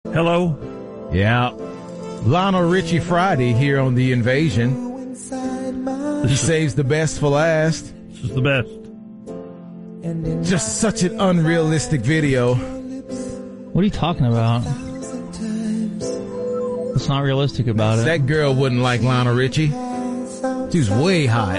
Hello? Yeah. Lionel Richie Friday here on The Invasion. He saves the best for last. This is the best. Just such an unrealistic video. What are you talking about? What's not realistic about it? That girl wouldn't like Lionel Richie. She was way hot.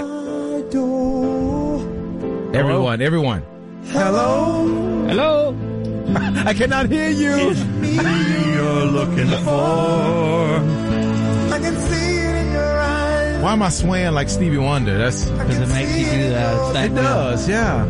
Everyone. Hello? Hello? I cannot hear you. It's me you're looking for. I can see it in your eyes. Why am I swaying like Stevie Wonder? That's Because it makes you do that. It's that it does, yeah.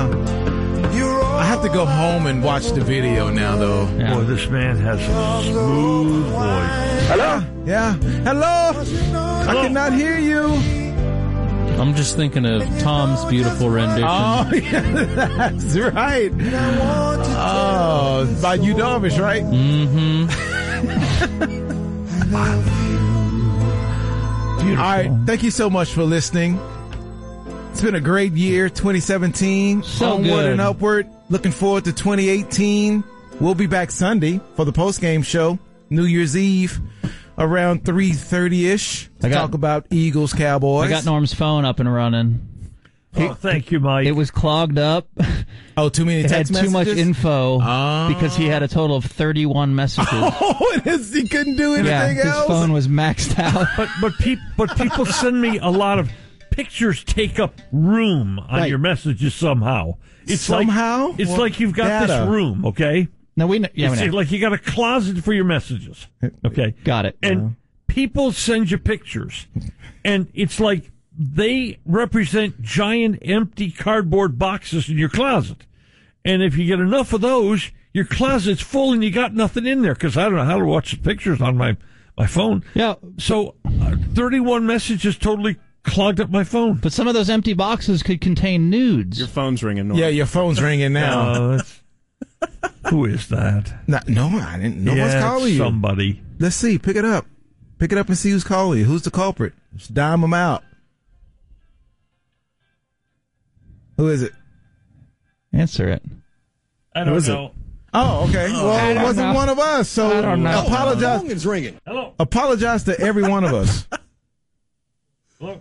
I have to go home and watch the video now, though. Yeah. Boy, this man has a smooth voice. Hello? Yeah. Hello? I cannot hear you. I'm just thinking of Tom's beautiful rendition. Oh, yeah, that's right. Oh, by Yu Darvish, right? Mm-hmm. Beautiful. All right. Thank you so much for listening. It's been a great year, 2017. So Onward good. and upward. Looking forward to 2018. We'll be back Sunday for the post-game show, New Year's Eve, around 3:30-ish to talk about Eagles, Cowboys. I got Norm's phone up and running. Oh, thank you, Mike. It was clogged up. Oh, too many It had text too much messages? info because he had a total of 31 messages. Oh, he couldn't do anything Yeah, his else? phone was maxed out. But people send me a lot of pictures take up room on Right. your messages somehow. It's Somehow? Like, it's Well, like you've got data. this room, okay? No, we know. Yeah, we It's know. like you got a closet for your messages, okay? Got it. And people send you pictures, and it's like they represent giant empty cardboard boxes in your closet. And if you get enough of those, your closet's full and you got nothing in there, because I don't know how to watch the pictures on my phone. Yeah, So 31 messages totally clogged up my phone. but some of those empty boxes could contain nudes. Your phone's ringing. Norm. Yeah, your phone's ringing now. That's, who is that? No, I didn't. No one's Yeah, calling you. somebody. Let's see. Pick it up. Pick it up and see who's calling you. Who's the culprit? Just dime them out. Who is it? Answer it. I don't is it? know. Oh, okay. Well, it don't wasn't know. one of us, so I don't know. Hello. apologize to every one of us. Hello.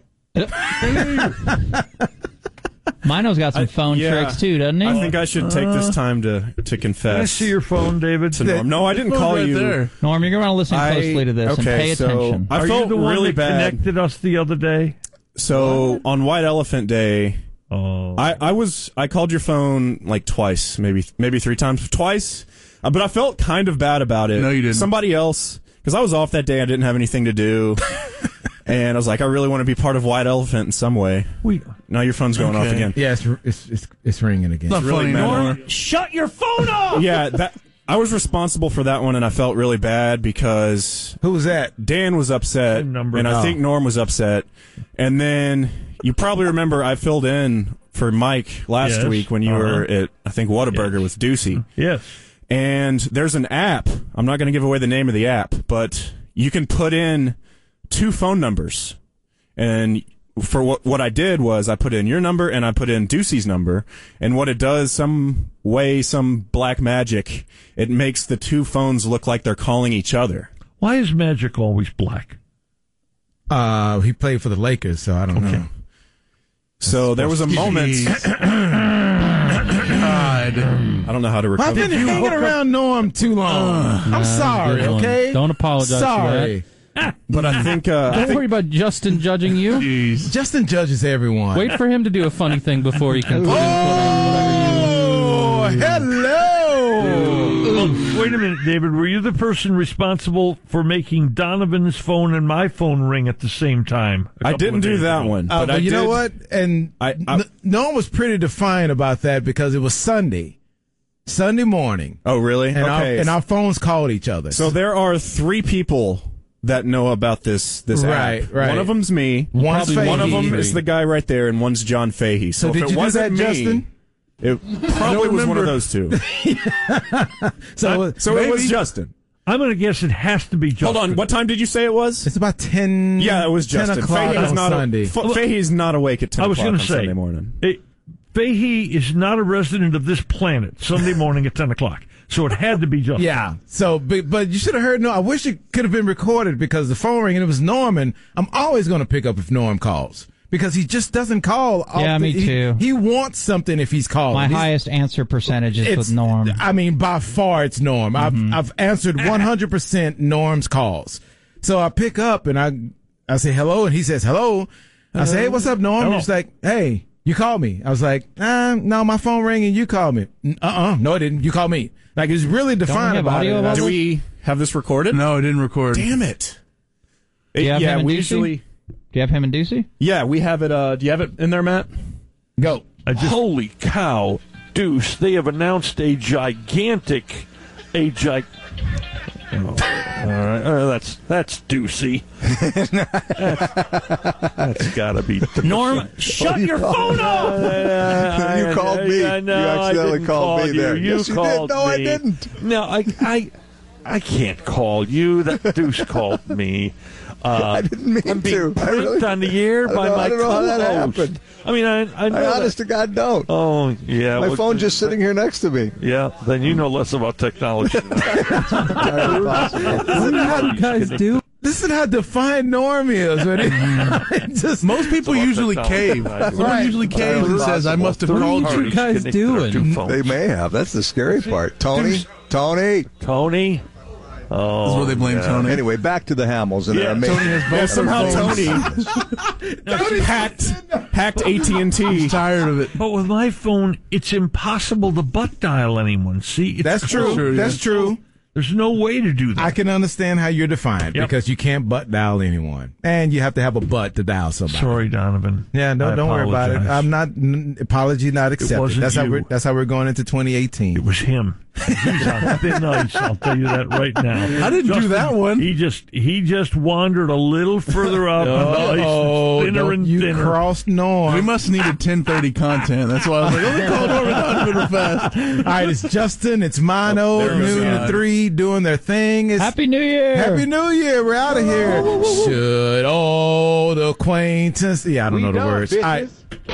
Mino's got some phone yeah. tricks too, doesn't he? I think I should take this time to confess. Can I see your phone, David? to Norm. No, I didn't call you. Norm, you're going to want to listen closely to this and pay attention. I Are felt you the one really that bad. connected us the other day? So on White Elephant Day, Oh. I called your phone like twice, maybe 3 times, twice. But I felt kind of bad about it. No, you didn't. Somebody else, because I was off that day, I didn't have anything to do, and I was like, I really want to be part of White Elephant in some way. Now your phone's going off Okay. again. Yeah, it's ringing again. Not really funny, mad. Norm. Shut your phone off! Yeah, I was responsible for that one, and I felt really bad because Who was that? Dan was upset, Same number. and I Oh. think Norm was upset. And then you probably remember I filled in for Mike last Yes. week when you were at, I think, Whataburger with Ducey. Yes. And there's an app. I'm not going to give away the name of the app, but you can put in 2 phone numbers. And for what I did was I put in your number and I put in Ducey's number. And what it does, some black magic, it makes the 2 phones look like they're calling each other. Why is magic always black? He played for the Lakers, so I don't know. So there was a moment. God. I don't know how to I've recover. been hanging around Norm too long. I'm sorry, good one. okay? Don't apologize for Sorry. But I think Don't worry about Justin judging you. Jeez. Justin judges everyone. Wait for him to do a funny thing before you can put Oh, hello. Wait a minute, David. Were you the person responsible for making Donovan's phone and my phone ring at the same time? I didn't do that one. But I you know did- what? And I- Norm was pretty defiant about that because it was Sunday morning, Oh, really? and Okay. our phones called each other. So there are 3 people that know about this Right, app. right. One of them's me. One's One of Fahey. them is the guy right there, and one's John Fahey. So, So if did it you do wasn't that, me, Justin? it probably was one of those 2. So So it was maybe- Justin. I'm going to guess it has to be Justin. Hold on. What time did you say it was? It's about 10. Yeah, it was 10 Justin. o'clock Fahey's on not Sunday. Fahey's not awake at 10 I was o'clock going on to say, Sunday morning. Fahey is not a resident of this planet Sunday morning at 10 o'clock. So it had to be Justin. Yeah. So, but you should have heard. No, I wish it could have been recorded because the phone rang and it was Norm, and I'm always going to pick up if Norm calls because he just doesn't call. Yeah, me too. He wants something if he's calling. My highest answer percentage is with Norm. I mean, by far it's Norm. I've answered 100% Norm's calls. So I pick up and I say hello, and he says hello. I say, hey, what's up, Norm? Hello. He's like, hey, you called me. I was like, no, my phone rang and you called me. No, it didn't. You called me. Like, it's really defined about audio it. about Do we have this recorded? No, it didn't record. Damn it. Do you have him and we Ducey? usually. Do you have him and Ducey? Yeah, we have it. Do you have it in there, Matt? Go. Holy cow, Deuce! They have announced a gigantic. All right, that's Deucey. That's gotta be Norm, shut your phone off! You called me. I know, You accidentally I didn't called call me there. You Yes, you called did. No, I me. didn't. No, I can't call you. That Deuce called me. I didn't mean I'm being to. I really- pranked on the air by my I don't know how that co-host. happened. I mean, I know. I honest to God don't. Oh, yeah. My well, phone's just sitting here next to me. Yeah, then you know less about technology than I Listen to how you guys do. Listen how defined Norm is. Just, Most people It's about usually technology. cave. Right. Norm usually caves and says, "I must have called What are you." you guys doing? They may have. That's the scary part. Tony. Tony? Oh, This is where they blame Tony. Anyway, back to the Hamels. And Yeah, their amazing. Tony has both Yeah, their somehow phones. Tony hacked AT&T. He's tired of it. But with my phone, it's impossible to butt dial anyone. See, it's that's true. Sure, That's yeah. true. There's no way to do that. I can understand how you're defined Yep. because you can't butt dial anyone, and you have to have a butt to dial somebody. Sorry, Donovan. Yeah, I don't worry about it. apologize. I'm not apology not accepted. wasn't you. That's how we're going into 2018. It was him. He's on thin ice. I'll tell you that right now. I didn't do that one. He just wandered a little further out on the ice, thinner and you thinner. crossed Norm. We must need a 10:30 content. That's why I was like, let me call Norman Donovan real fast. All right, it's Justin, it's Mono, there goes Noon to God. 3 doing their thing. It's Happy New Year! Happy New Year. We're out of here. Should old acquaintance. Yeah, I don't know the words. All right.